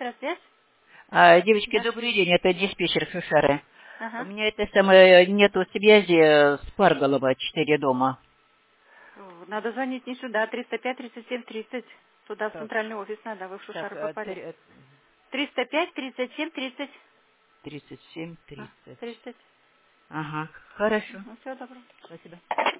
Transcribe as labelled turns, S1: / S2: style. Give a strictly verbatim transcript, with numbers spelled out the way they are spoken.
S1: электросвязь?
S2: А, девочки,
S1: Да.
S2: добрый день, это диспетчер Шушары. У
S1: Ага.
S2: меня это самое, нету связи с Парголова, четыре дома.
S1: Надо звонить не сюда, триста пять тридцать семь тридцать. Туда, в
S2: Так,
S1: центральный офис надо, вы в
S2: так,
S1: Шушары
S2: э,
S1: попали.
S2: три- э,
S1: триста пять тридцать семь тридцать.
S2: тридцать семь
S1: А,
S2: тридцать.
S1: тридцать.
S2: Ага, хорошо,
S1: Всего доброго.
S2: спасибо.